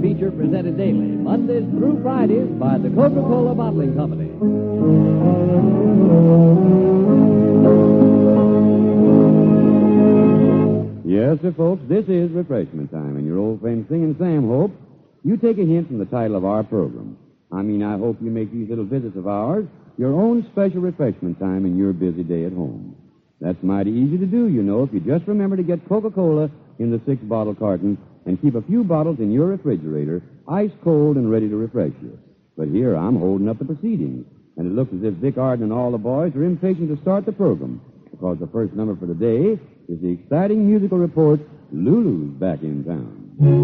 feature presented daily, Mondays through Fridays, by the Coca-Cola Bottling Company. Yes, sir, folks, this is refreshment time, and your old friend Singing Sam Hope. You take a hint from the title of our program. I hope you make these little visits of ours your own special refreshment time in your busy day at home. That's mighty easy to do, you know, if you just remember to get Coca-Cola in the 6-bottle carton and keep a few bottles in your refrigerator, ice cold and ready to refresh you. But here I'm holding up the proceedings, and it looks as if Vic Arden and all the boys are impatient to start the program, because the first number for today is the exciting musical report, Lulu's back in town.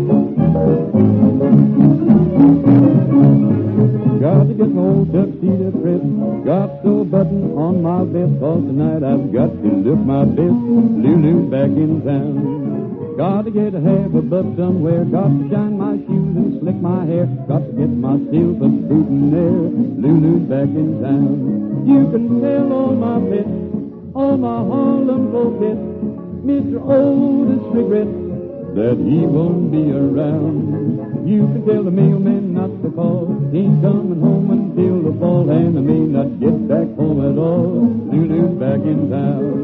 Got to get my old tuxedo pressed, got to button on my vest, cause tonight I've got to look my best. Lulu's back in town. Got to get a half a buck somewhere, got to shine my shoes and slick my hair, got to get myself a boutonniere. Lulu's back in town. You can tell all my pets, all my Harlem coquettes, Mr. Otis regrets that he won't be around. You can tell the mailman not to call, he ain't coming home until the fall, and I may not get back home at all. Lulu's back in town.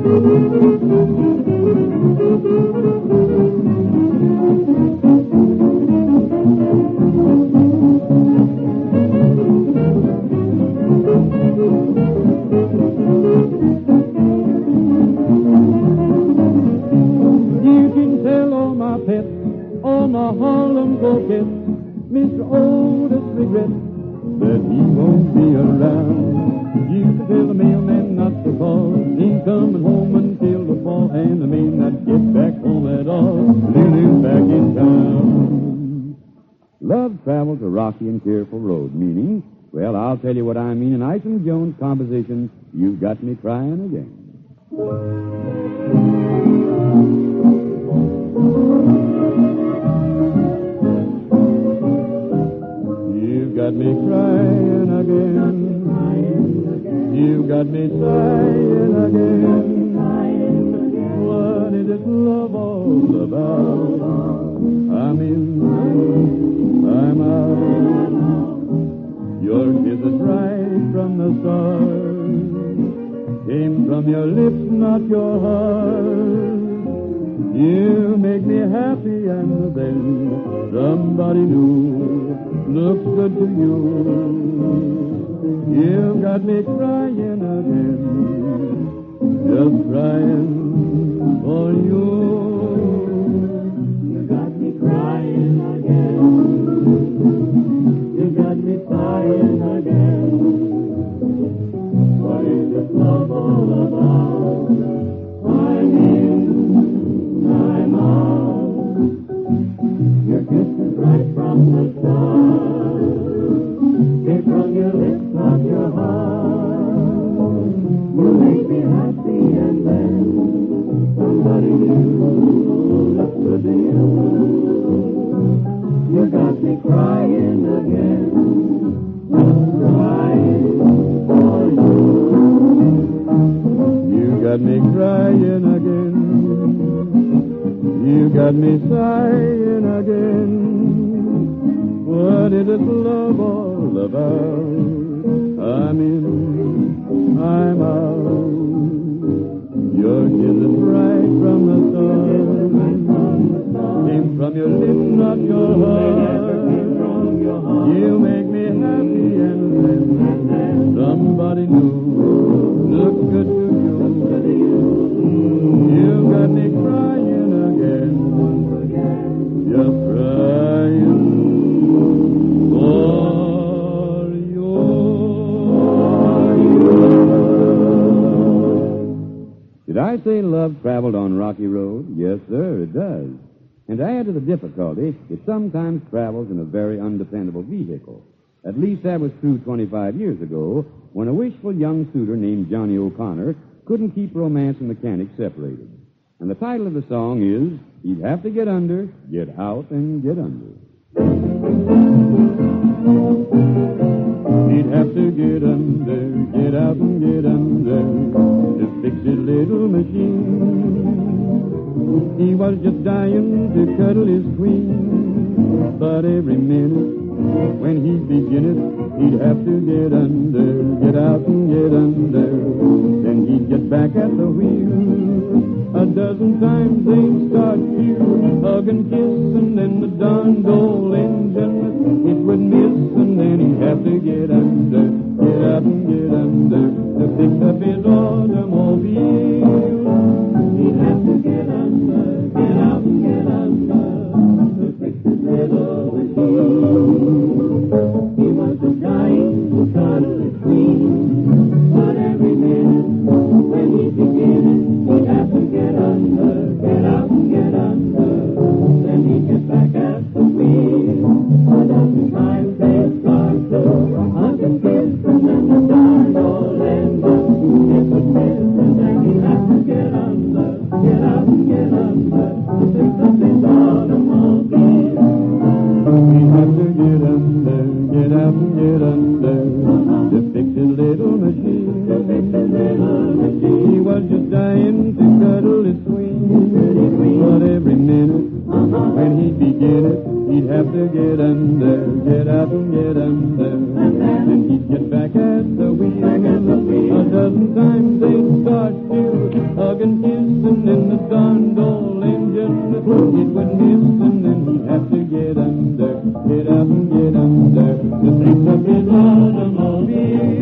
All my Harlem coquettes, Mr. Otis regrets that he won't be around. You can tell the mailman not to call, he ain't coming home until the fall, and I may not get back home at all. Lulu's back in town. Love travels a rocky and tearful road, meaning, well, I'll tell you what I mean in Isom Jones' composition, You've Got Me Crying Again. You've got me crying again. You've got me sighing again. What is this love all about? I'm in, I'm out. Your kisses right from the start came from your lips, not your heart. You make me happy, and then somebody new looks good to you. You've got me crying again, just crying for you. You got me crying again. You got me sighing again. What is this love all about? I'm in, I'm out. Your kisses right from the start came from your lips, not your heart. You make me happy, and then somebody new looks good to you. You got me crying again, just crying for you. You got me crying again. You got me sighing again. What is this love all about? I'm in, I'm out. Your kisses right from the start came from your lips, not your heart. You make me happy, and then somebody new looks good to you. You got me crying again, just crying for you. Did I say love traveled on rocky road? Yes, sir, it does. And to add to the difficulty, it sometimes travels in a very undependable vehicle. At least that was true 25 years ago, when a wishful young suitor named Johnny O'Connor couldn't keep romance and mechanics separated. And the title of the song is, He'd Have to Get Under, Get Out, and Get Under. He'd have to get under, get out, and get under, to fix his little machine. He was just dying to cuddle his queen. But every minute when he'd begin it, he'd have to get out and get under. Then he'd get back at the wheel. A dozen times they'd start to hug and kiss, and then the darned old engine, it would miss, and then he'd have to get out and get under, to fix up his automobile. He'd have to get out and get under, to fix his little machine. He was a dying to cuddle his queen, but every minute when he'd begin it, he'd have to get out and get under. Then he'd get back at the wheel. A dozen times they'd start to hug and kiss, and then the darned old engine, it would miss, and then he'd have to get out and get under, to fix up his automobile. He'd have to get out and get under, to fix his little machine. He was just dying to cuddle his queen, but every minute when he'd begin it, he'd have to get out and get under, and he'd get back at the wheel. A dozen times they'd start to hug and kiss, and then the darned old engine, it would miss, and then he'd have to get out and get under, to fix up his automobile.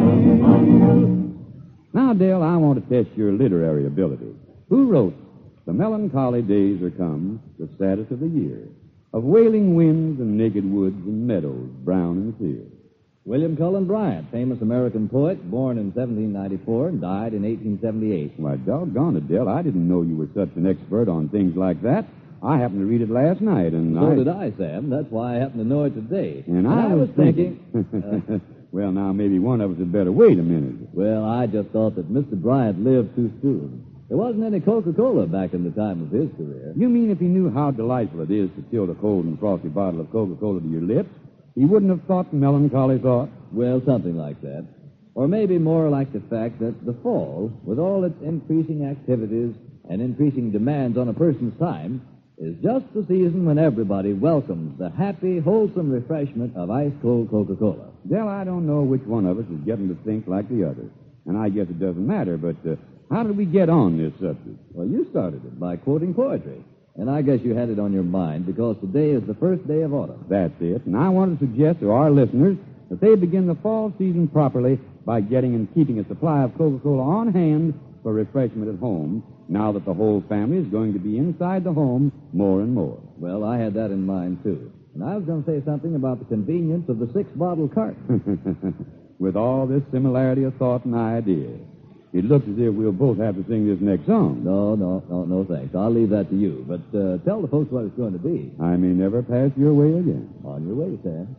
Now, Dale, I want to test your literary ability. Who wrote "The melancholy days are come, the saddest of the year, of wailing winds and naked woods and meadows brown and clear"? William Cullen Bryant, famous American poet, born in 1794 and died in 1878. Why, doggone it, Dale, I didn't know you were such an expert on things like that. I happened to read it last night, and So did I, Sam. That's why I happen to know it today. And I was thinking... Well, now, maybe one of us had better wait a minute. Well, I just thought that Mr. Bryant lived too soon. There wasn't any Coca-Cola back in the time of his career. You mean if he knew how delightful it is to tilt a cold and frosty bottle of Coca-Cola to your lips, he wouldn't have thought melancholy thought? Well, something like that. Or maybe more like the fact that the fall, with all its increasing activities and increasing demands on a person's time, is just the season when everybody welcomes the happy, wholesome refreshment of ice-cold Coca-Cola. Dell, I don't know which one of us is getting to think like the other. And I guess it doesn't matter, but how did we get on this subject? Well, you started it by quoting poetry. And I guess you had it on your mind because today is the first day of autumn. That's it. And I want to suggest to our listeners that they begin the fall season properly by getting and keeping a supply of Coca-Cola on hand for refreshment at home, now that the whole family is going to be inside the home more and more. Well, I had that in mind, too. And I was going to say something about the convenience of the 6-bottle carton. With all this similarity of thought and idea, it looks as if we'll both have to sing this next song. No, thanks. I'll leave that to you. But tell the folks what it's going to be. I may never pass your way again. On your way, Sam.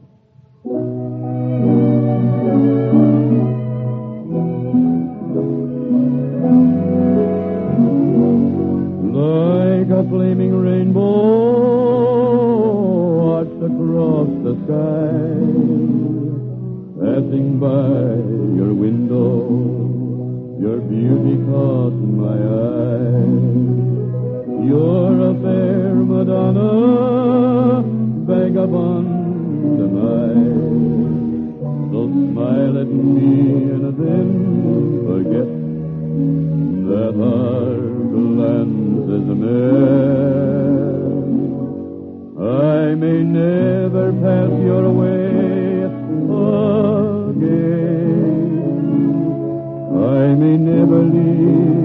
Like a flaming rainbow arched across the sky, passing by your window, your beauty caught my eye. You're a fair Madonna, vagabond am I. So smile at me and then forget that our glances met. I may never pass your way again. I may never leave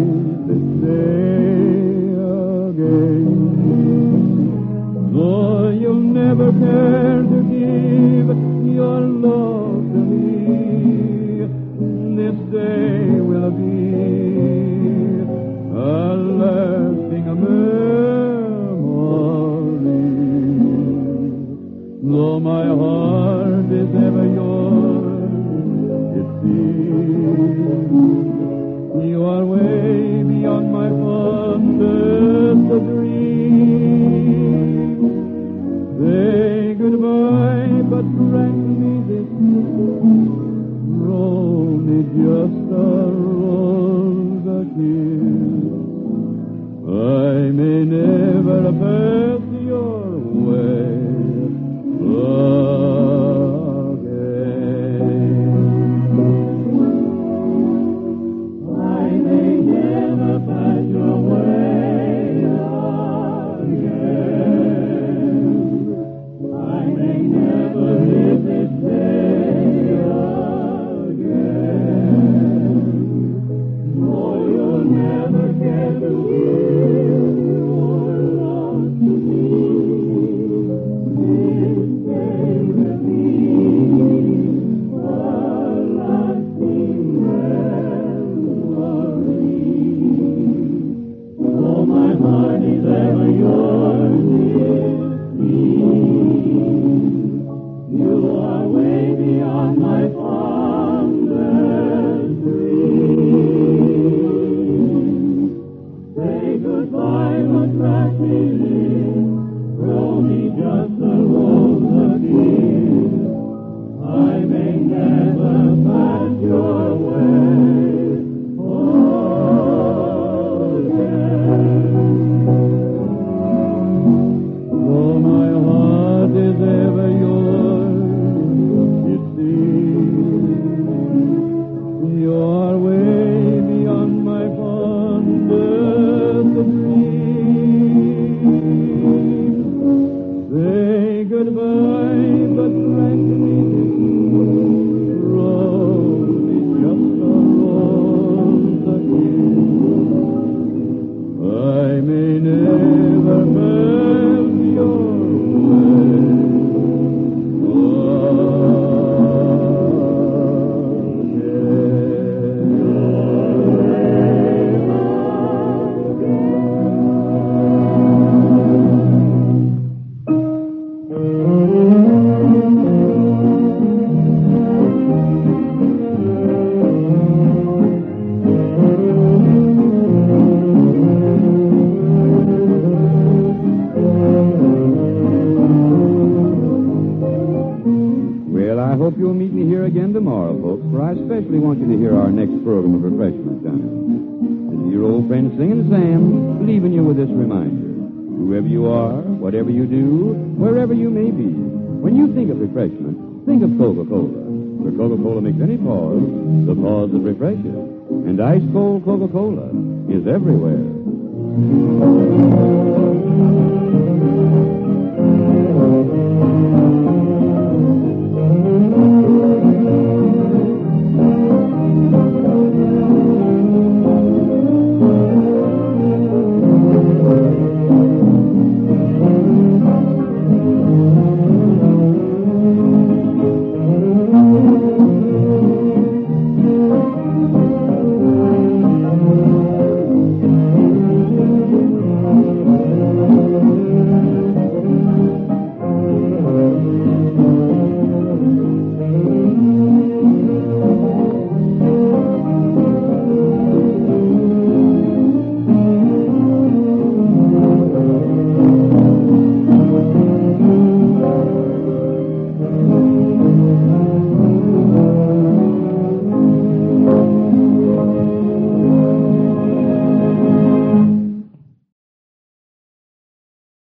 Well, I hope you'll meet me here again tomorrow, folks, for I especially want you to hear our next program of refreshment time. This is your old friend Singing Sam, leaving you with this reminder. Whoever you are, whatever you do, wherever you may be, when you think of refreshment, think of Coca-Cola. For Coca-Cola makes any pause the pause that refreshes. And ice-cold Coca-Cola is everywhere.